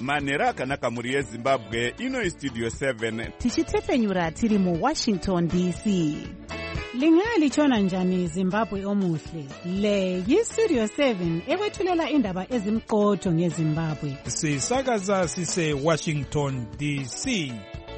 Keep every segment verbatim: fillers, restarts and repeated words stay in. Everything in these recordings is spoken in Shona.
manhero akanaka mhuri yezimbabwe. Ino studio seven tichitefenyura tiri mu Washington D C. Lingalitshona njani Zimbabwe omuhle? Le yi-Studio seven ekwethulela indaba ezimqotho ngeZimbabwe. Sisakaza sise Washington D C.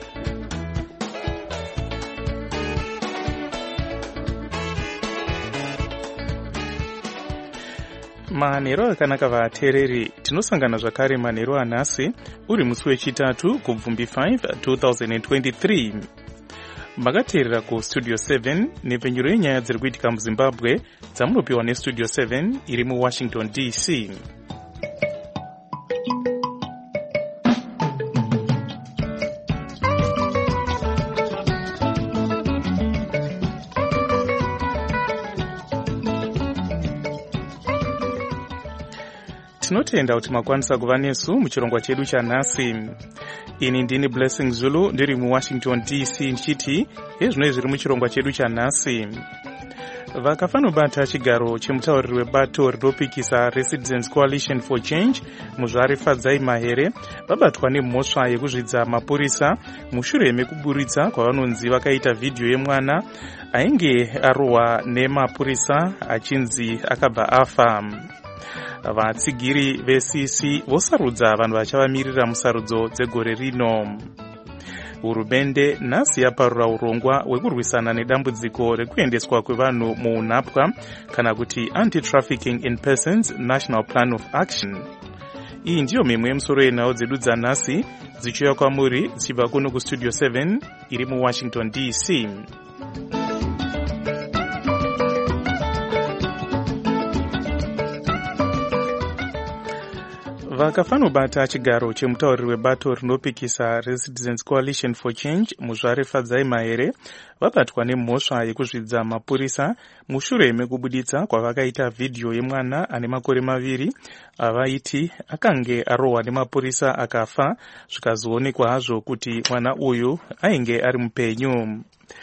Manhero akanaka vateereri, tinosangana zvakare manhero anhasi uri musi wechitatu kubvumbi five twenty twenty-three. Makateerera ku Studio seven nepfenyuro yenyaya dziri kuitika muZimbabwe dzamunopiwa neStudio seven iri mu Washington D C. Tinotenda kuti makwanisa kuva nesu muchirongwa chedu chanhasi. Ini ndini Blessing Zulu ndiri mu Washington D C nchiti ezvino zviri muchirongwa chedu chanhasi. Vakafanobata chigaro chemutauriri webato rinopikisa Residents Coalition for Change Muzvare Fadzai Mahere vabatwa nemhosva yekuzvidza mapurisa mushure mekuburitsa kwavanonzi vakaita vhidhiyo yemwana ainge arohwa nemapurisa achinzi akabva afa. Vatsigiri ve-C C vosarudza vanhu vachavamirira musarudzo dzegore rino. Hurumende nhasi yaparura urongwa hwekurwisana nedambudziko rekuendeswa kwevanhu muunhapwa kana kuti Anti-Trafficking in Persons National Plan of Action. Iyi ndiyo mimwe yemusoro yenhau dzedu dzanhasi dzichiuya kwamuri dzichibva kuno kuStudio seven iri mu Washington D C. Vakafanobata chigaro chemutauriri webato rinopikisa Residents Coalition for Change Muzvare Fadzai Mahere vabatwa nemhosva yekuzvidza mapurisa mushure mekubuditsa kwavakaita vhidhiyo yemwana ane makore maviri avaiti akange arohwa nemapurisa akafa zvikazoonekwa hazvo kuti mwana uyu ainge ari mupenyu.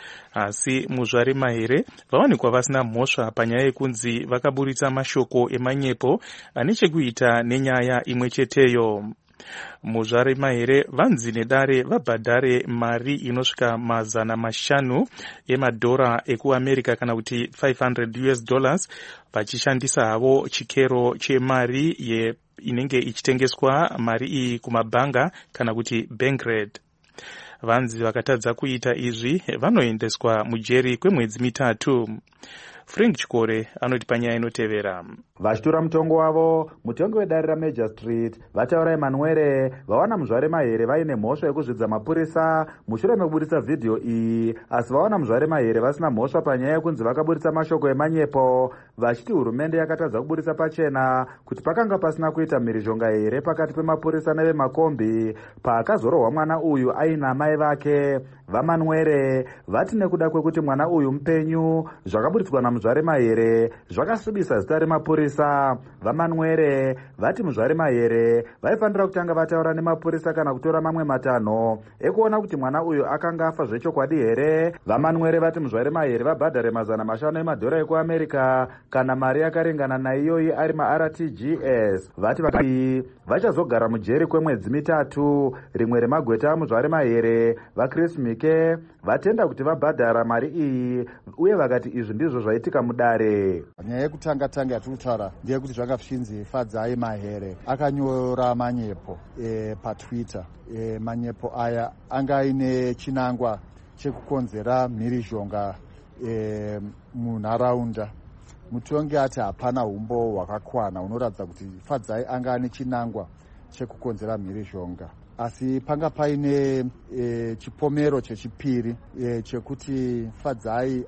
Asi Muzvare Mahere vawanikwa vasina mhosva panyaya yekunzi vakaburitsa mashoko emanyepo ane chekuita nenyaya imwe cheteyo. Muzvare Mahere vanzi nedare vabhadhare mari inosvika mazana mashanu emadhora ekuAmerica kana kuti five hundred US dollars vachishandisa havo chikero chemari ye inenge ichitengeswa mari iyi kumabhanga kana kuti bank rate. Vanzi vakatadza kuita izvi vanoendeswa mujeri kwemwedzi mitatu. Frank Chikore anoti panyaya inotevera. Vachitora mutongo wavo, mutongo wedare raMajor Street, vataura Emmanuel vawana Muzvare Mahere vaine mhosva yekuzvidza mapurisa mushure mekuburitsa vhidhiyo iyi, asi vawana Muzvare Mahere vasina mhosva panyaya yekunzi vakaburitsa mashoko emanyepo, vachiti hurumende yakatadza kuburitsa pachena kuti pakanga pasina kuita mhirizhonga here pakati pemapurisa nevemakombi paakazorohwa mwana uyu aina mai vake. VaManuere vati nekuda kwekuti mwana uyu mupenyu zvakaburitswa naMuzvare Mahere zvakasvibisa zita remapurisa. VaManuere vati Muzvare Mahere vaifanira kutanga vataura nemapurisa kana kutora mamwe matanho ekuona kuti mwana uyu akanga afa zvechokwadi here. VaManuere vati Muzvare Mahere vabhadhare mazana mashanu emadhora ekuAmerica kana mari yakarengana naiyoyi ari ma-R T G S. Vati vakati vachazogara mujeri kwemwedzi mitatu. Rimwe remagweta aMuzvare Mahere vaChris Mike vatenda kuti vabhadhara mari iyi uye vakati izvi ndizvo zvaitika mudare. Nyaya yekutanga tanga yatirikutaura ndeyekuti zvakasvinzi Fadzai Mahere akanyora manyepo e, paTwitter. E, manyepo aya anga aine chinangwa chekukonzera mhirizhonga e, munharaunda. Mutongi ati hapana umbo hwakakwana unoratidza kuti Fadzai anga ane chinangwa chekukonzera mhirizhonga. Asi panga paine e, chipomero chechipiri e, chekuti Fadzai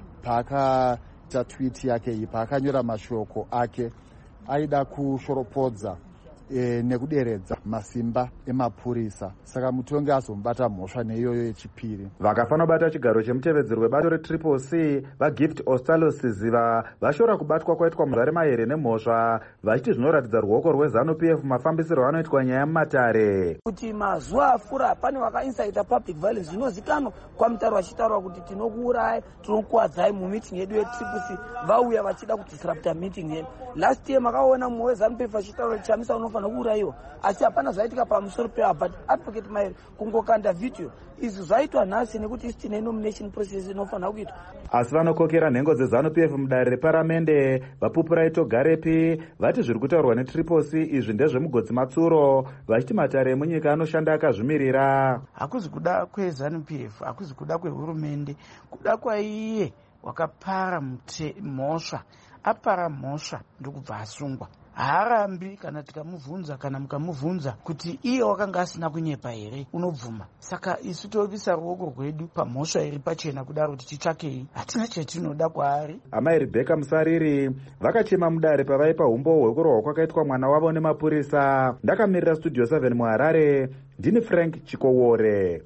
paakaita tweet yake iyi paakanyora mashoko ake aida kushoropodza e, nekuderedza masimba emapurisa. Saka mutongi azomubata mhosva neiyoyo yechipiri. Vakafanobata chigaro chemutevedzeri webato reTriple C vaGift Ostalos Ziva vashora kubatwa kwaitwa Muzvare Mahere nemhosva vachiti zvinoratidza ruoko rweZANU-P F mafambisiro anoitwa nyaya mumatare. Kuti mazuva afura pane wakainsaita public violence zvinozikanwa kwamutaro vachitaura kuti tinokuuraya tinokuwadzai mumeeting yedu yeTriple C vauya vachida kudisrupta meeting yedu. Last year makaona mumwe weZANU-P F vachitaura kuti Chamisa unofa anofanira kuurayiwa, asi hapana zvaitika pamusoro peva. But Advocate Mahere kungokanda vhidhiyo izvi zvaitwa nhasi nekuti isi tine nomination process inofanira kuitwa. Asi vanokokera nhengo dzeZANU-P F mudare reparamende vaPupuraito Garepi vati zviri kutaurwa neTriple C izvi ndezvemugodzi matsuro, vachiti matare emunyika anoshanda akazvimirira. Hakuzi kuda kweZANU-P F, hakuzi kuda kwehurumende, kuda kwaiye wakapara mhosva, apara mhosva ndokubva asungwa. Haarambi kana tikamubvunza kana mukamubvunza kuti iye wakanga asina kunyepa here, unobvuma. Saka isu tovisa ruoko rwedu pamhosva iri pachena kudaro kuti titsvakei, hatina chatinoda kwaari. Amai Rebecca Musariri vakachema mudare pavaipa umbo hwekurwa kwakaitwa mwana wavo nemapurisa. Ndakamirira Studio seven muHarare, ndini Frank Chikowore.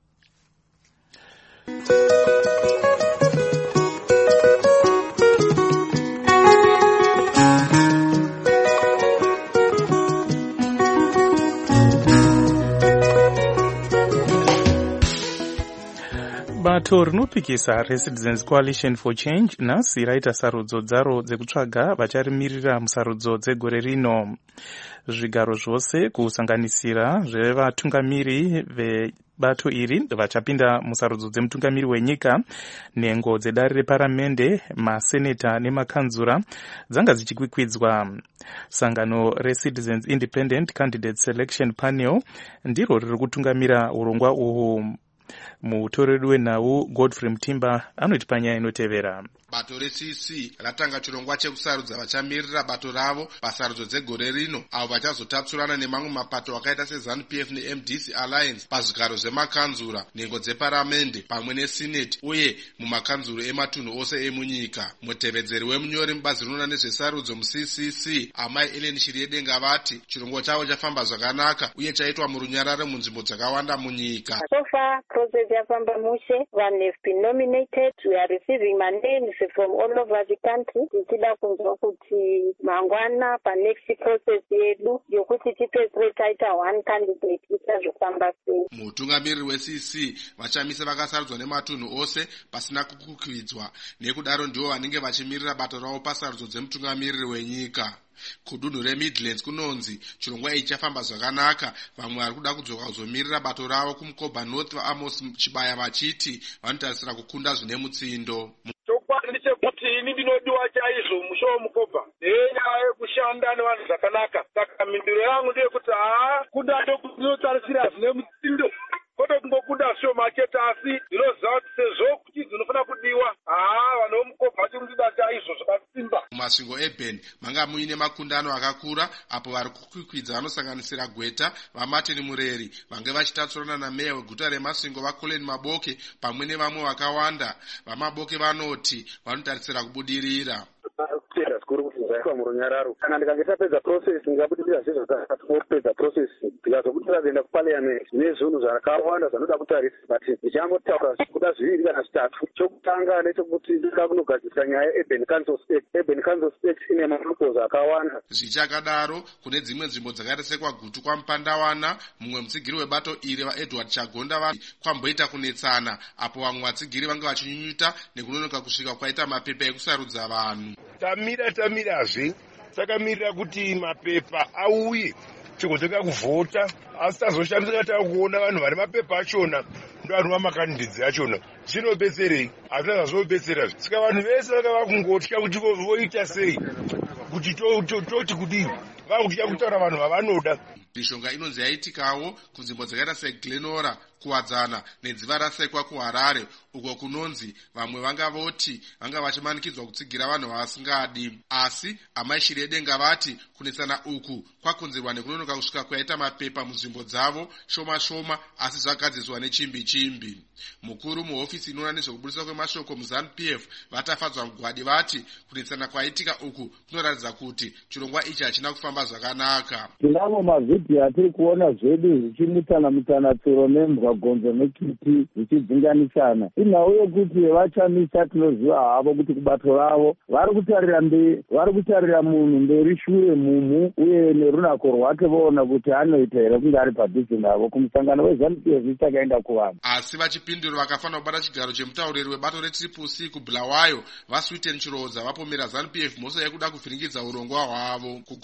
Bato rinopikisa reCitizens Coalition for Change nhasi raita sarudzo dzaro dzekutsvaga vacharimirira musarudzo dzegore rino. Zvigaro zvose kusanganisira zvevatungamiri vebato iri vachapinda musarudzo dzemutungamiri wenyika, nhengo dzedare reparamende, maseneta nemakanzura dzanga dzichikwikwidzwa. Sangano reCitizens Independent Candidate Selection Panel ndiro riri kutungamira urongwa uhu. Mutoreri wenhau Godfrey Mutimba anoti panyaya inotevera. Bato re-C C ratanga chirongwa chekusarudza vachamirira bato ravo pasarudzo dzegore rino, avo vachazotapsurana nemamwe mapato akaita seZANU-P F neM D C Alliance pazvigaro zvemakanzura, nhengo dzeparamende pamwe nesineti uye mumakanzuro ematunhu ose emunyika. Mutevedzeri wemunyori mubazi rinoona nezvesarudzo mu-C C C, Amai Ellen Shiriedenga, vati chirongwa chavo chafamba zvakanaka uye chaitwa murunyararo munzvimbo dzakawanda munyika. So far, process yafamba mushe. One have been nominated. We are receiving my names from all over the country. Tichida kunzwa kuti mangwana pa next process yedu yokuti tipesere taita one candidate ichazofamba sei. Mutungamiriri we-C C vachamisa vakasarudzwa nematunhu ose pasina kukwidzwa, nekudaro ndivo vanenge vachimirira bato ravo pasarudzo dzemutungamiriri wenyika. Kudunhu reMidlands kunonzi chirongwa ichi chafamba zvakanaka. Vamwe vari kuda kudzoka kuzomirira bato ravo kuMukoba North vaAmos Chibaya vachiti vanotarisira kukunda zvine mutsindo. Chokwadi ndechekuti ini ndinodiwa chaizvo musho weMukoba nenyaya yekushanda nevanhu zvakanaka. Saka mhinduro yangu ndeyekuti haa kuda ndinotarisira zvine mutsindo, kwete kungokuda shoma chete, asi ndinoziva kuti sezvo kuti dzinofanira kudiwa, haa vanhu voMukoba vachiri kundida chaizvo zvakasimba. Mumasvingo eBen manga muine makundano akakura apo vari kukwikwidza vanosanganisira Gweta, vaMartin Mureri vange vachitatsurana nameya weguta reMasvingo vaColin Maboke pamwe nevamwe vakawanda. VaMaboke vanoti vanotarisira kubudirira. Kutenda zvikuru kuti zvaitwa murunyararo. Kana ndikange tapedza process ndingabudirira zvizvo zvakapedza process ndikazobudira kuenda kuparliament nezvinhu zvakawanda zvanoda kutariswa, but ndichangotaura kuda zviviri kana zvitatu. Chokutanga ndechekuti ndinoda kunogadzirisa nyaya yeUrban Council State. Urban Council State ine maproposal akawanda. Zvichakadaro kune dzimwe nzvimbo dzakaresekwa gutu kwaMupandawana, mumwe mutsigiri webato iri vaEdward Chagonda va kwamboita kunetsana apo vamwe vatsigiri vange vachinyunyuta nekunonoka kusvika kwaita mapepa ekusarudza vanhu. Tamira tamirazve takamirira kuti mapepa auye chigotoka kuvhota, asi tazoshandisa takuona vanhu vari mapepa achona ndo vanhu vamakandidzi achona. Zvinobetserei? Hazvina zvazvinobetsera. Saka vanhu vese vanga vakungotya kuti voita sei, kuti toti kudini, vakutya kutaura vanhu vavanoda. Mishonga inonzi yaitikawo kunzvimbo dzakaita seGlenora, kuwadzana nedziva rasekwa kuHarare, uko kunonzi vamwe vanga voti vanga vachimanikidzwa kutsigira vanhu vasingadi. Asi Amai Shiriedenga vati kunetsana uku kwakonzerwa nekunonoka kusvika kwaita mapepa munzvimbo dzavo shoma shoma, asi zvagadziswa nechimbi chimbi. Mukuru muhofisi inoona nezvekubudiswa kwemashoko muZANU-P F vatafadzwa mugwadi vati kunetsana kwaitika uku kunoratidza kuti chirongwa ichi hachina kufamba zvakanaka. Tinavo mavhidhiyo atiri kuona zvedu zvichimutana mutana tsuro nembwa gonzo nekiti zvichidzinganisana. Inhau yekuti vachamisa tinoziva havo kuti kubato ravo vari kutarira mberi, vari kutarira munhu mberi shure mumhu uye nerunako rwake voona kuti anoita here kunge ari padhuze navo. Kumusangano weZANU-P F ichakaenda kuvanhu. Asi vachipindura vakafanira kubata chigaro chemutauriri webato reTriple C kuBulawayo vaSweeten Chirodza vapomera ZANU-P F mhosva yekuda kuvhiringidza urongwa hwavo. Kugutu Central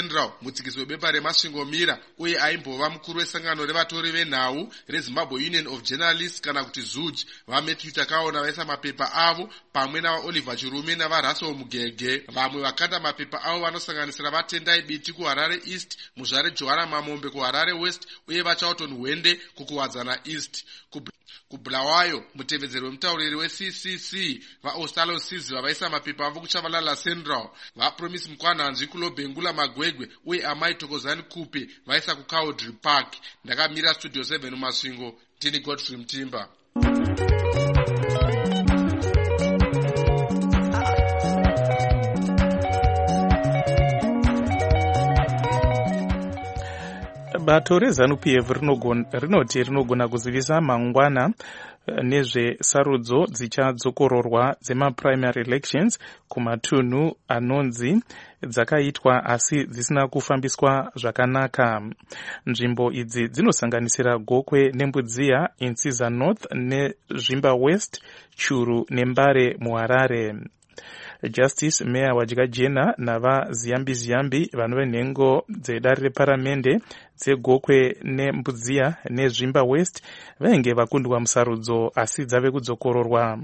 central mutsikizi webepa remasvingomira uye aimbova mukuru wesangano revatori venhau rezimbabwe union of journalists kana kuti zuj vamatthew takaona vaisa mapepa avo pamwe navaoliver chirume navaraso mugege. Vamwe vakanda mapepa avo vanosanganisira vatendai biti kuharare east, muzvare johara mamombe kuharare west uye vachauton hwende kukuwadzana east. Kubulawayo mutevedzeri wemutauriri we-C C C vaostalo sizi vaisa mapepa avo kuchavalala central. Vapromise mukwanhanzvi kulobhengula magwegwe uye amai tokozani kupe vaisa kucowdry park. Ndakamira studio seven mumasvingo, ndini Godfrey Mtimba. Bato reZANU P F rinoti rinogona kuzivisa mangwana nezvesarudzo dzichadzokororwa dzemaprimary elections kumatunhu anonzi dzakaitwa asi dzisina kufambiswa zvakanaka. Nzvimbo idzi dzinosanganisira Gokwe neMbudziya, Intsiza North neZvimba West, Churu neMbare muHarare. Justice Meya Wajikajena navaziyambi ziyambi vanova nhengo dzedare reparamende dzeGokwe neMbudziya neZvimba West vainge vakundwa musarudzo asi dzave kudzokororwa.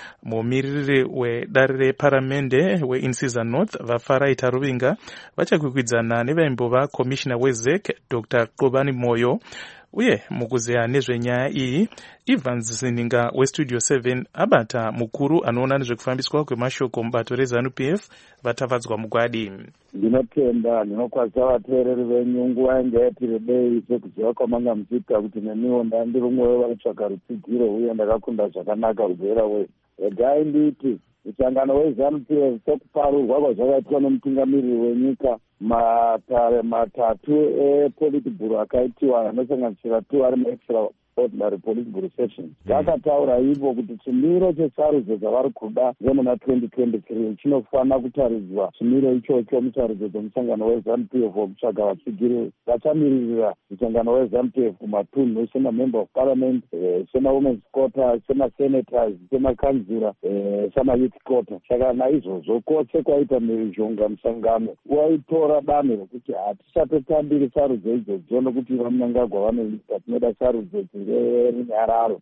Mumiriri wedare reparamende weIntsiza North vaFaraita Ruvinga vachakwikwidzana nevaimbova komishina weZEC Doctor Qobani Moyo. Uye mukuzeya nezvenyaya iyi Evans Zininga weStudio seven abata mukuru anoona nezvekufambiswa kwemashoko mubato reZANU P F vatavadzwa mugwadi. Ndinotenda ndinokwazisa vateereri venyu nguva yange yati rebei sekuziva kwamanga muchiita kuti neniwo ndandiri umwe wevanotsvaga rutsigiro uye ndakakunda zvakanaka kubvera we. Regai nditi musangano weZANU P F sekuparurwa kwazvakaitwa nomutungamiriri wenyika matare matatu epolitibhuro akaitiwa anosanganisira two ari maextraordinary politbhuro sessions vakataura ivo kuti chimiro chesarudzo dzavari kuda dzemuna twenty twenty-three chinofanira kutaridzwa chimiro ichocho musarudzo dzomusangano weZANU P F wokutsvaga vatsigiri vachamiririra musangano weZANU P F kumatunhu semamember of parliament, semawomen's quota, semasenators, semakanzura, semayouth quota. Saka naizvozvo kwose kwaita mhirizhonga musangano waitora danho rokuti hatichatotambiri sarudzo idzodzo nokuti vamunangagwa vanoita tinoda sarudzo dzinge rinyararo.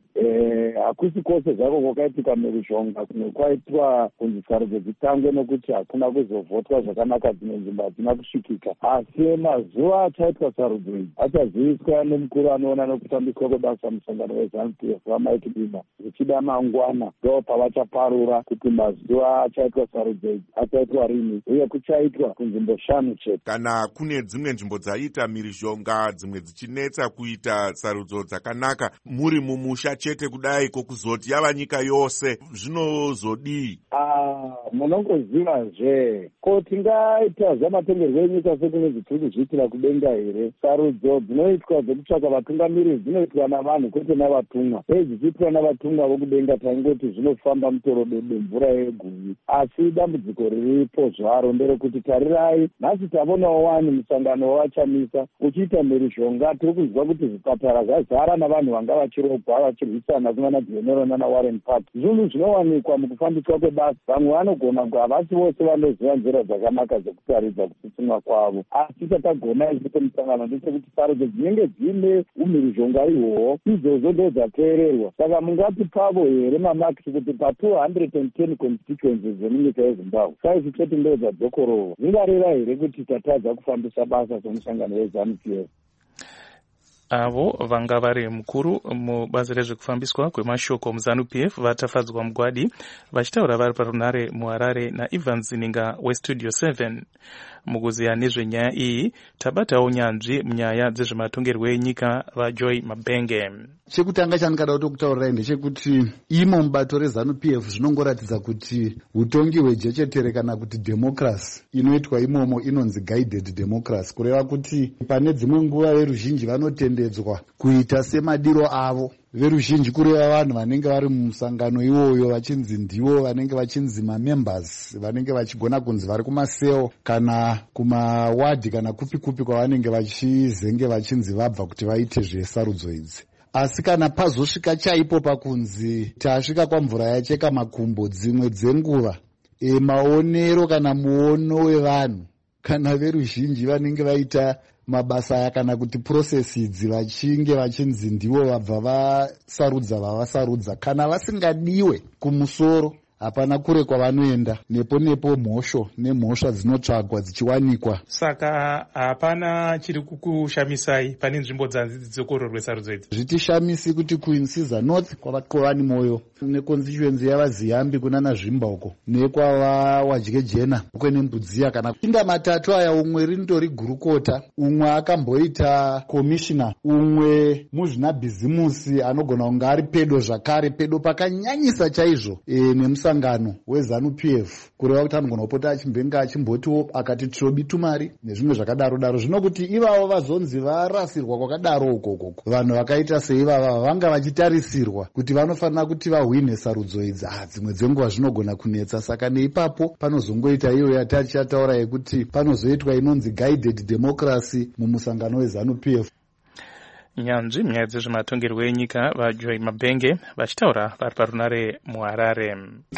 Hakusi kwose zvako kwakaitika mhirizhonga kumwe kwaitwa kunzi sarudzo dzitangwe nokuti hakuna kuzovhotwa zvakanaka, dzimwe nzvimbo hadzina kusvikika. Asi mazuva achaitwa sarudzo idzi achaziviswa nemukuru anoona nokutambiswa kwebasa musangano weZANU P F vaMike Dima. Zvichida mangwana ndo pavachaparura kuti mazuva achaitwa sarudzo idzi achaitwa rini uye kuchaitwa kunzvimbo shanu chete. Kana kune dzimwe nzvimbo dzaita mhirizhonga dzimwe dzichinetsa kuita sarudzo dzakanaka, muri mumusha chete kudai kokuzoti yava nyika yose, zvinozodii? Ah, munongozivazve ko tingaita zvamatongerwo enyika sekunezi tiri kuzviitira kudenga here? Sarudzo dzinoitwa dzekutsvaga vatungamiriri dzinoitwa navanhu kwete navatumwa. Dei dzichiitwa navatumwa vokudenga taingoti zvinofamba mutoro dede mvura yeguvi. Asi dambudziko riripo zvaro nderekuti tarirai, nhasi tavonawo wani musangano wavachamisa uchiita mhirizhonga. Tiri kuzwa kuti zvipatara zvazara navanhu vanga vachirogwa vachirwisana kunana General nana Warren Park. Zvinhu zvinowanikwa mukufambiswa kwebasa. Vamwe vanogona kuti havasi vose vanoziva nzira dzakanaka dzekutaridza kusitsimwa kwavo. Asi chatagona isi semusangano ndechekuti sarudzo dzinenge dzine umhirizhonga ihwohwo izvozvo ndo dzateererwa. Saka mungati pavo here mamakisi kuti pa-two hundred ten constituencies dzemunyika yeZimbabwe saisi chete ndo dzadzokororwa, zvingareva here kuti tatadza kufambisa basa semusangano weZANU P F? Avo vanga vari mukuru mubazi rezvekufambiswa kwemashoko muZANU P F vatafadzwa mugwadi vachitaura vari parunare muHarare naEvans Zininga weStudio seven. Mukuziya nezvenyaya iyi tabatawo nyanzvi munyaya dzezvematongerwo enyika vaJoy Mabenge. Chekutanga chandikada kuti kutaurirai ndechekuti imo mubato reZANU P F zvinongoratidza kuti utongi hwejechetere kana kuti democracy inoitwa imomo inonzi guided democracy, kureva kuti pane dzimwe nguva veruzhinji vanotendedzwa kuita semadiro avo. Veruzhinji kureva vanhu vanenge vari mumusangano iwoyo vachinzi ndivo vanenge vachinzi mamembers, vanenge vachigona kunzi vari kumaseo kana kumawadhi kana kupi kupi kwavanenge vachizenge vachinzi vabva kuti vaite zvesarudzo idzi. Asi kana pazosvika chaipo pakunzi tasvika kwamvura yacheka makumbo, dzimwe dzenguva e maonero kana muono wevanhu kana veruzhinji vanenge vaita mabasa kana kuti processes vachinge vachinzi ndivo vabva vasarudza vavasarudza, kana vasingadiwe kumusoro hapana kure kwavanoenda, nepo nepo mhosho nemhosva dzinotsvagwa dzichiwanikwa. Saka hapana chiri kukushamisai pane nzvimbo dzekuroorwe sarudzo idzi? Zvitishamisi kuti kuinsiza north kwava Moyo neconstituency yavaZiyambi kunana Zvimba uko nekwava Wadyejena kwene Mbudziya. Kana inda matatu aya, umwe rindori gurukota, umwe akamboita commissioner, umwe muzvina bhizimusi anogona kunge ari pedo zvakare, pedo pakanyanyisa chaizvo e, nemusangano weZANU P F, kureva kuti anogona kupota achimbenga achimbotiwo akati tirobi tumari nezvimwe zvakadaro daro. Zvino kuti ivavo vazonzi varasirwa kwakadaro ukoko, vanhu vakaita seivava vanga vachitarisirwa kuti vanofanira kuti vahwine sarudzo idzi, ah, dzimwe dzenguva zvinogona kunetsa. Saka neipapo panozongoita iyo yatachataura yekuti panozoitwa inonzi guided democracy mumusangano weZANU P F. Nyanzvi munyaya dzezvematongerwo enyika vaJoy Mabhenge vachitaura vari parunare muHarare.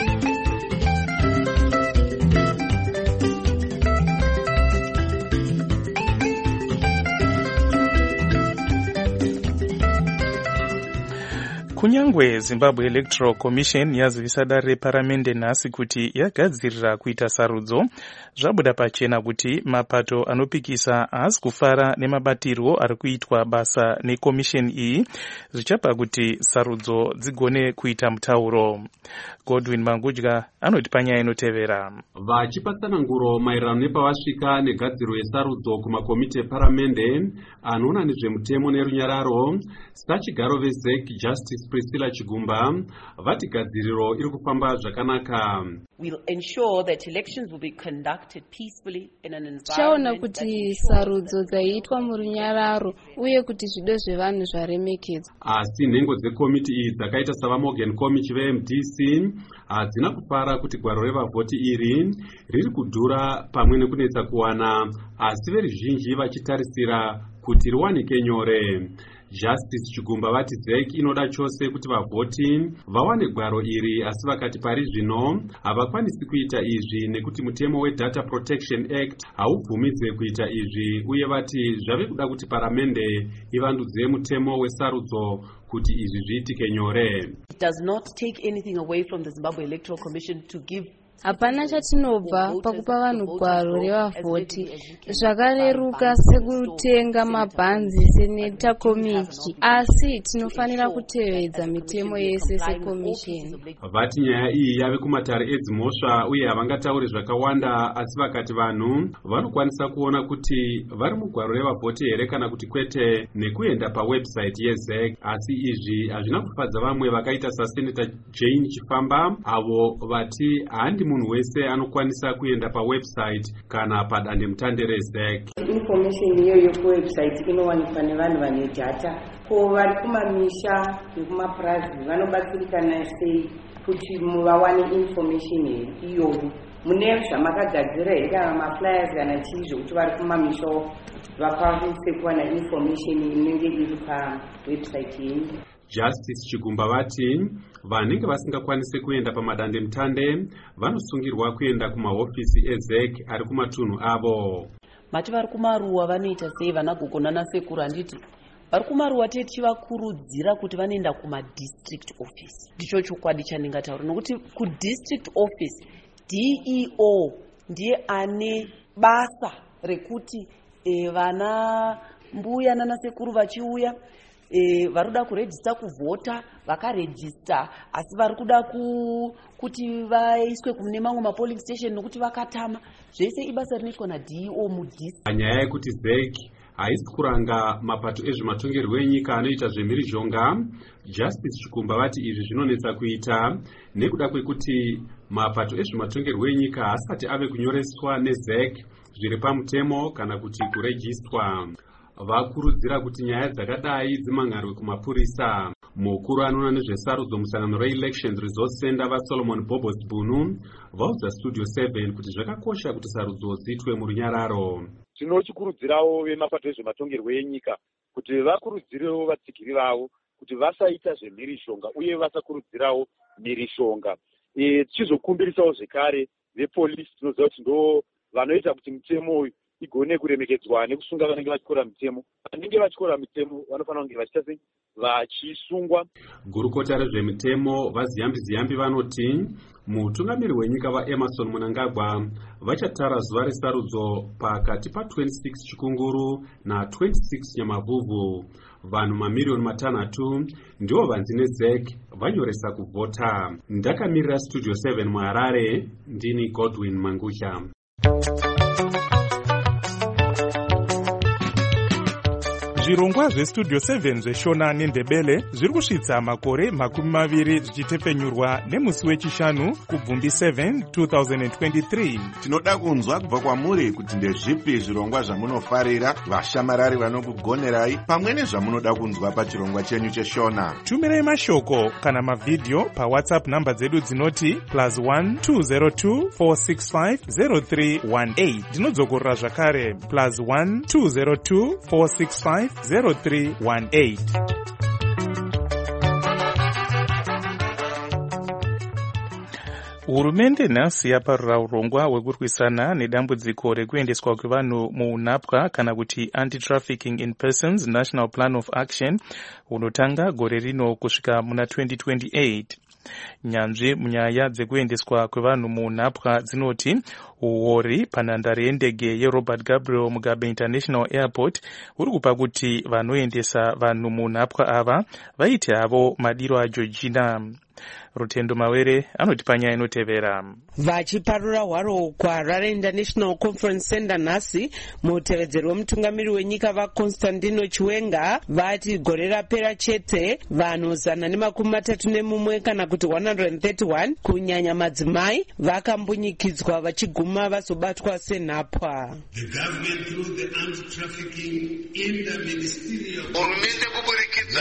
Kunyangwe Zimbabwe Electoral Commission yazivisa dare reparamende nhasi kuti yagadzirira kuita sarudzo, zvabuda pachena kuti mapato anopikisa haasi kufara nemabatirwo ari kuitwa basa nekomisheni iyi, zvichapa kuti sarudzo dzigone kuita mutauro. Godwin Mangudya anoti panyaya inotevera. Vachipasana nguro maererano nepavasvika negadziro yesarudzo kumakomiti eparamende anoona nezvemutemo nerunyararo, sachigaro veZEC Justice Priscilla Chigumba vati gadziriro iri kufamba zvakanaka. We'll ensure that elections will be conducted peacefully in an environment. Chaona kuti sarudzo dzaitwa murunyararo uye kuti zvido zvevanhu zvaremekedzwa. Asi nhengo dzekomiti iyi dzakaita sava Morgan Komichi ve-M D C hadzina kufara kuti gwaro revavhoti iri riri kudhura pamwe nekunetsa kuwana, asi veruzhinji vachitarisira kuti riwanike nyore. Justice Chigumba vati ZEC inoda chose kuti vavhoti vawane gwaro iri, asi vakati pari zvino havakwanisi kuita izvi nekuti mutemo weData Protection Act haubvumidze kuita izvi, uye vati zvave kuda kuti paramende ivandudze mutemo wesarudzo kuti izvi zviitike nyore. It does not take anything away from the Zimbabwe Electoral Commission to give. Hapana chatinobva pakupa vanhu gwaro revavhoti zvakareruka sekutenga mabhanzi seneta komiti, asi tinofanira kutevedza mitemo yese sekomisheni. Vati nyaya iyi yave kumatare edzimhosva uye havangatauri zvakawanda, asi vakati vanhu vanokwanisa kuona kuti vari mugwaro revavhoti here kana kuti kwete nekuenda pawebsite yeZEC. Asi izvi hazvina kufadza vamwe vakaita saseneta Jane Chifamba, avo vati handi munhu wese anokwanisa kuenda pawebsite kana padandemutande reZEC. Information iyoyo kuwebsite inowanikwa nevanhu vane data, ko vari kumamisha nekumapurazi vanobatsirikana sei kuti vawane information iyoyo? Mune zvamakagadzira here kana maflyers kana chii zvokuti vari kumamisha vakwanise kuwana information inenge iri pawebsite yenyu? Justice Chigumba vati vanenge vasingakwanisi kuenda pamadandemutande vanosungirwa kuenda kumahofisi eZEC ari kumatunhu avo. Mati vari kumaruwa vanoita sei vana gogo nana sekuru? Handiti vari kumaruwa tichivakurudzira kuti vanoenda kumadistrict office. Ndicho chokwadi chandingataura, nokuti kudistrict office D E O ndiye ane basa rekuti e, vana mbuya nana sekuru vachiuya E, vari kuda kurejista kuvhota vakarejista, asi vari kuda ku, kuti vaiswe kune mamwe mapolling station nokuti vakatama. Zvese ibasa rinoitwa naD E O mudhistrict. Nyaya yekuti ZEC haisi kuranga mapato ezvematongerwo enyika anoita zvemhirizhonga, Justice Chikumba vati izvi zvinonetsa kuita nekuda kwekuti mapato ezvematongerwo enyika asati ave kunyoreswa neZEC zviri pamutemo kana kuti kurejistwa. Vakurudzira kuti nyaya dzakadai dzimangarwe kumapurisa. Mukuru anoona nezvesarudzo musangano reElections Resource Center vaSolomon Bobos Bunu vaudza Studio seven kuti zvakakosha kuti sarudzo dziitwe murunyararo. Tinochikurudzirawo vemapato ezvematongerwo enyika kuti vakurudzirewo vatsigiri vavo kuti vasaita zvemhirishonga uye vasakurudzirawo mhirishonga. E, tichizokumbirisawo zvekare vepolisi tinoziva kuti ndo vanoita kuti mitemo uyu igone kuremekedzwa nekusunga vanenge vachikora mitemo. Vanenge vachikora mitemo vanofanira kunge vachiita sei vachisungwa. Gurukota rezvemitemo vaziyambi ziyambi vanoti mutungamiri wenyika vaEmerson Mnangagwa vachatara zuva resarudzo pakati pa26 Chikunguru na twenty-six Nyamavhuvhu. Vanhu mamiliyoni matanhatu ndivo vanzi neZEC vanyoresa kuvhota. Ndakamirira Studio seven muHarare, ndini Godwin Mangusha. Zvirongwa zvestudio seven zveshona nendebele zviri kusvitsa makore makumi maviri zvichitepenyurwa nemusi wechishanu kubvumbi seven two thousand twenty-three. Tinoda kunzwa kubva kwamuri kuti ndezvipi zvirongwa zvamunofarira, vashamarari vanokugonerai, pamwe nezvamunoda kunzwa pachirongwa chenyu cheshona. Tumirai mashoko kana mavhidhiyo pawhatsapp namba dzedu dzinoti plus one two zero two four six five zero three one eight. Ndinodzokorera zvakare plus one two zero two four six five zero three one eight. Hurumende nhasi yaparura urongwa hwekurwisana nedambudziko rekuendeswa kwevanhu muunapwa kana kuti Anti-Trafficking in Persons National Plan of Action unotanga gore rino kusvika muna twenty twenty-eight. Nyanzvi munyaya dzekuendeswa kwevanhu muunapwa dzinoti uori panhandare yendege yeRobert Gabriel Mugabe International Airport uri kupa kuti vanoendesa vanhu muunapwa ava vaite havo madiro aJojina. Rutendo Mawere anoti panyaya inotevera. Vachiparura hwaro kuHarare International Conference Center nhasi, mutevedzeri wemutungamiri wenyika vaConstantino Chiwenga vati gore rapera chete vanhu zana nemakumi matatu nemumwe kana kuti one hundred thirty-one kunyanya madzimai vakambunyikidzwa vachiguma vazobatwa senhapwa. Hurumende kuburikidza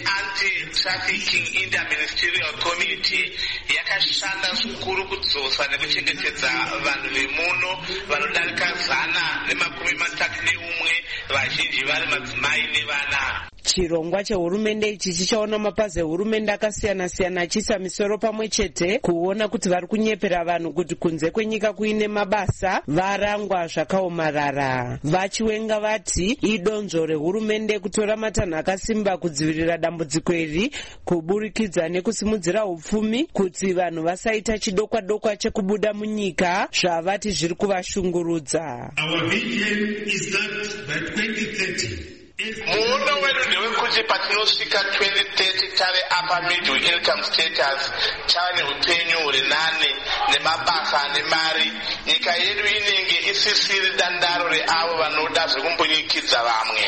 ne-Anti-Trafficking Interministerial Committee yakashanda zvikuru kudzosa nekuchengetedza vanhu vemuno vanodarika zana nemakumi matatu neumwe, vazhinji vari madzimai nevana. Chirongwa chehurumende ichi chichaona mapazi ehurumende akasiyana siyana achiisa misoro pamwe chete kuona kuti vari kunyepera vanhu kuti kunze kwenyika kuine mabasa varangwa zvakaomarara. Vachiwenga vati idonzvo rehurumende kutora matanho akasimba kudzivirira dambudziko iri kuburikidza nekusimudzira upfumi kuti vanhu vasaita chidokwa dokwa chekubuda munyika zvavati zviri kuvashungurudza. Our vision is that by twenty thirty muono wedu ndewekuti patinosvika twenty thirty tave upper middle income status, tave neupenyu huri nane nemabasa ane mari. Nyika yedu inenge isisiri dandaro reavo vanoda zvekumbunyikidzwa vamwe.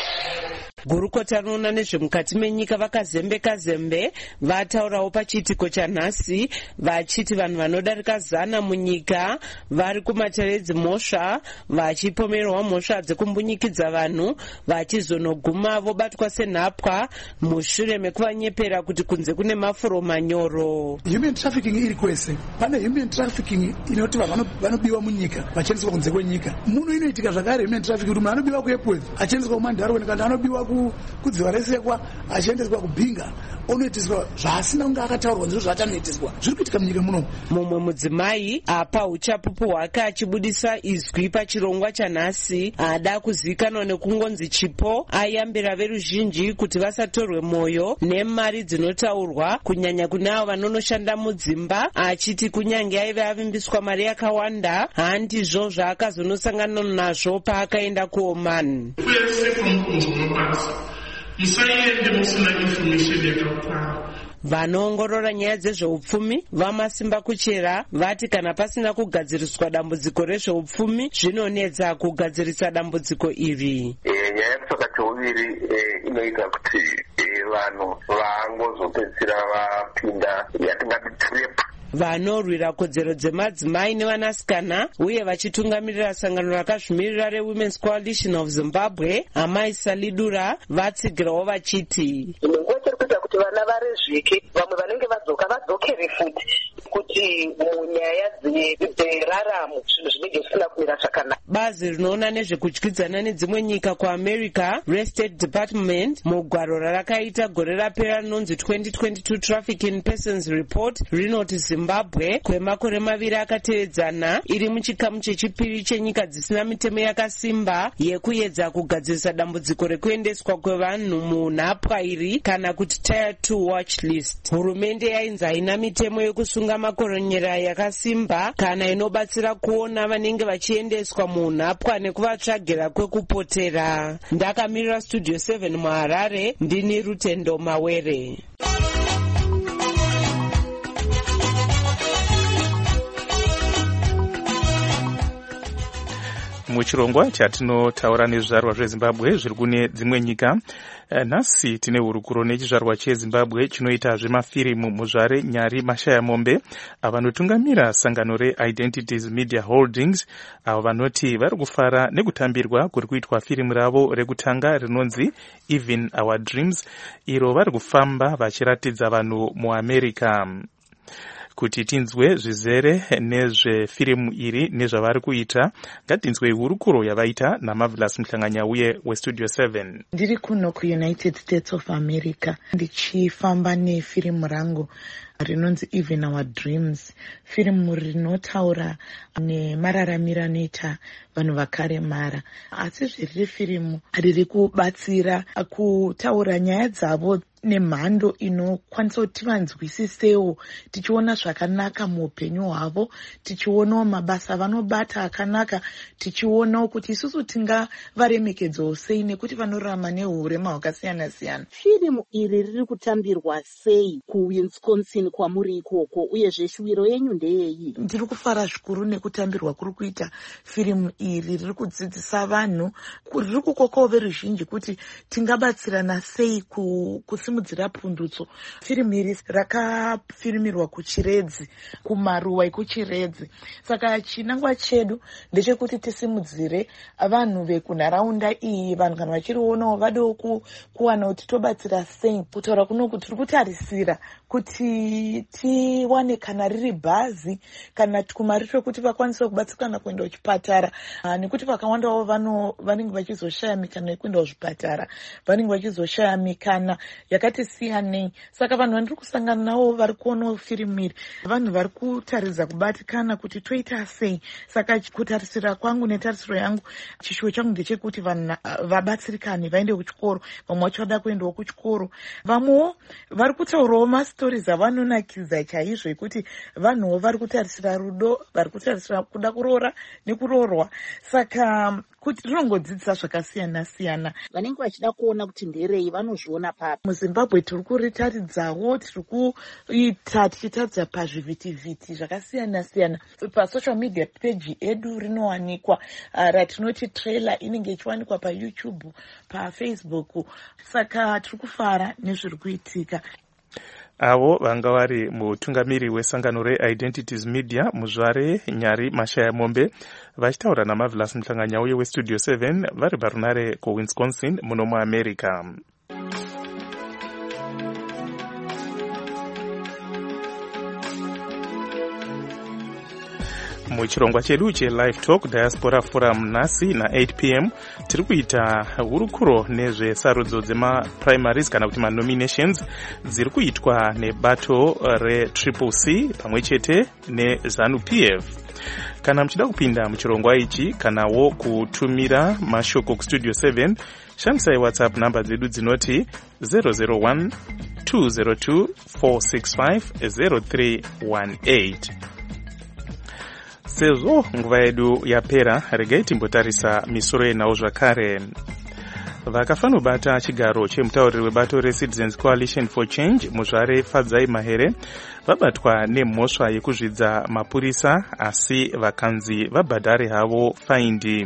Gurukota rinoona nezvemukati menyika vakazembeka zembe vataurawo pachiitiko chanhasi vachiti vanhu vanodarika zana munyika vari kumateredzi mhosva vachipomerwa mhosva dzekumbunyikidzwa vanhu vachizonoguma vobatwa senhapwa mushure mekuvanyepera kuti kunze kune mafuro manyoro. Human trafficking iri kwese. Pane human trafficking inoti vanhu vanobiwa munyika vachiendeswa kunze kwenyika. Muno inoitika zvakare human trafficking kuti munhu anobiwa kuAirport achiendeswa kuMandarweni kana anobiwa kudziva resekwa achiendeswa kubhinga onoitiswa zvaasina kunge akataurwa ndizvo zvaatanoitiswa. Zviri kuitika munyika muno. Mumwe mudzimai apa uchapupu hwake achibudisa izwi pachirongwa chanhasi ada kuzivikanwa nekungonzi chipo ayambira veruzhinji kuti vasatorwe mwoyo nemari dzinotaurwa kunyanya kune avo vanonoshanda mudzimba, achiti kunyange aive avimbiswa mari yakawanda handizvo zvaakazonosangana nazvo paakaenda kuOman. Musaende musina information yakakwana. Vanoongorora nyaya dzezveupfumi vamasimba kuchera vati kana pasina kugadziriswa dambudziko rezveupfumi zvinonetsa kugadzirisa dambudziko iri. Nyaya yekutsvaka cheuviri inoita kuti vanhu vangozopedzisira vapinda yatingati trap. Vanorwira kodzero dzemadzimai nevanasikana uye vachitungamirira sangano rakazvimirira reWomen's Coalition of Zimbabwe Amai Salidura vatsigirawo vachiti nguva chiri kuita kuti vana varezvike, vamwe vanenge vadzoka vadzokere futi. kuti munyaya dzeraramo zvinhu zvinenge zvisina kumira zvakanaka. Bazi rinoona nezvekudyidzana nedzimwe nyika kuamerica restate department mugwaro rarakaita gore rapera rinonzi twenty twenty-two traffic in persons report rinoti zimbabwe kwemakore maviri akatevedzana iri muchikamu chechipiri chenyika dzisina mitemo yakasimba yekuedza kugadzirisa dambudziko rekuendeswa kwevanhu munhapwa iri kana kuti tier two watch list. Hurumende yainzi haina mitemo yekusunga makoronyera yakasimba kana inobatsira kuona vanenge vachiendeswa munhapwa nekuvatsvagira kwekupotera. Ndakamirira studio seven muharare, ndini Rutendo Mawere. Muchirongwa chatinotaura nezvizvarwa zvezimbabwe zviri kune dzimwe nyika, nhasi tine hurukuro nechizvarwa chezimbabwe chinoita zvemafirimu muzvare Nyari Mashayamombe avanotungamira sangano reIdentities Media Holdings, avo vanoti vari kufara nekutambirwa kuri kuitwa firimu ravo rekutanga rinonzi Even Our Dreams, iro vari kufamba vachiratidza vanhu muAmerica. Kuti tinzwe zvizere nezvefirimu iri nezvavari kuita, ngatinzwe hurukuro yavaita naMarvelous Mhlanganyauye weStudio seven. Ndiri kuno kuUnited States of America ndichifamba nefirimu rangu rinonzi Even Our Dreams, firimu rinotaura nemararamiro anoita vanhu vakaremara, asi zviriri firimu riri kubatsira kutaura nyaya dzavo nemhando inokwanisa kuti tivanzwisisewo, tichiona zvakanaka muupenyu hwavo, tichionawo mabasa avanobata akanaka, tichionawo kuti isusu tingavaremekedzawo sei nekuti vanorarama neurema hwakasiyana siyana. Firimu iri riri kutambirwa sei kuWisconsin kwamuri ikoko, uyezve shuwiro yenyu ndeyei? Ndiri kufara zvikuru nekutambirwa kuri kuita firimu iri, riri kudzidzisa vanhu, riri kukokawo veruzhinji kuti tingabatsirana sei kusimudzira pundutso. Firimu iri rakafirimirwa kuChiredzi, kumaruwa ekuChiredzi. Saka chinangwa chedu ndechekuti tisimudzire vanhu vekunharaunda iyi, vanhu kana vachirionawo vadewo kuwana kuti tobatsira sei. Kutaura kuno kuti tiri kutarisira kuti tiwane kana riri bhazi kana kumari kuti vakwanise kubatsirana kuenda kuchipatara, nekuti vakawandawo vanhu vanenge vachizoshaya mikana yekuenda kuzvipatara, vanenge vachizoshaya mikana yakati siyanei. Saka vanhu vandiri kusangana navo vari kuonawo firimu iri, vanhu vari kutaridza kubatikana kuti toita sei. Saka kutarisira kwangu netarisiro yangu, chishuwo changu ndechekuti vanhu vabatsirikane, vaende kuchikoro, vamwe vacho vada kuendawo kuchikoro, vamwewo vari kutaurawo masitories avanonakidza chaizvo ekuti vanhuwo vari kutarisira rudo, vari kutarisira kuda kuroora nekuroorwa. Saka kuti rinongodzidzisa zvakasiyana siyana. Vanenge vachida kuona kuti nderei vanozviona papi? MuZimbabwe tiri kuritaridzawo, tiri kuita tichitaridza pazvivhitivhiti zvakasiyana siyana. Pasocial media page edu rinowanikwa, ratinoti trailer inenge ichiwanikwa paYouTube, paFacebook. Saka tiri kufara nezviri kuitika. Avo vanga vari mutungamiri wesangano reIdentities Media muzvare Nyari Mashayamombe vachitaura naMarvelous Mhlanganyauye weStudio seven vari parunare kuWisconsin muno muAmerica. Muchirongwa chedu cheLive Talk Diaspora Forum nhasi na eight p m tiri kuita hurukuro nezvesarudzo dzemaprimaries kana kuti manominations dziri kuitwa nebato reTriple C pamwe chete neZANU-P F. Kana muchida kupinda muchirongwa ichi kanawo kutumira mashoko kuStudio seven, shandisai WhatsApp namba dzedu dzinoti zero zero one two zero two four six five zero three one eight. Sezvo nguva yedu yapera, regai timbotarisa misoro yenawo zvakare. Vakafanobata chigaro chemutauriri webato reCitizens Coalition for Change muzvare Fadzai Mahere vabatwa nemhosva yekuzvidza mapurisa, asi vakanzi vabhadhare havo faindi.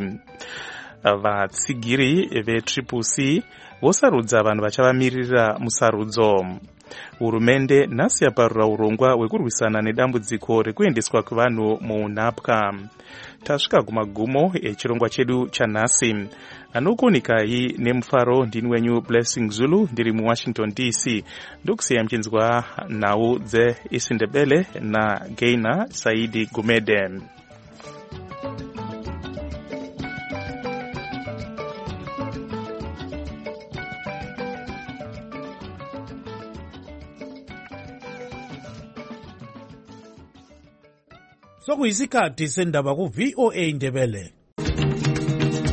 Vatsigiri veTriple C vosarudza vanhu vachavamirira musarudzo. Hurumende nhasi yaparura urongwa hwekurwisana nedambudziko rekuendeswa kwevanhu munhapwa. Tasvika kumagumo echirongwa chedu chanhasi. Anokuonikai nemufaro ndini wenyu Blessing Zulu ndiri muWashington D C. Ndokusiya mchinzwa nhau dzeIsindebele naGaina Saidi Gumede. Sokuyisikhathi sendaba ku V O A Ndebele.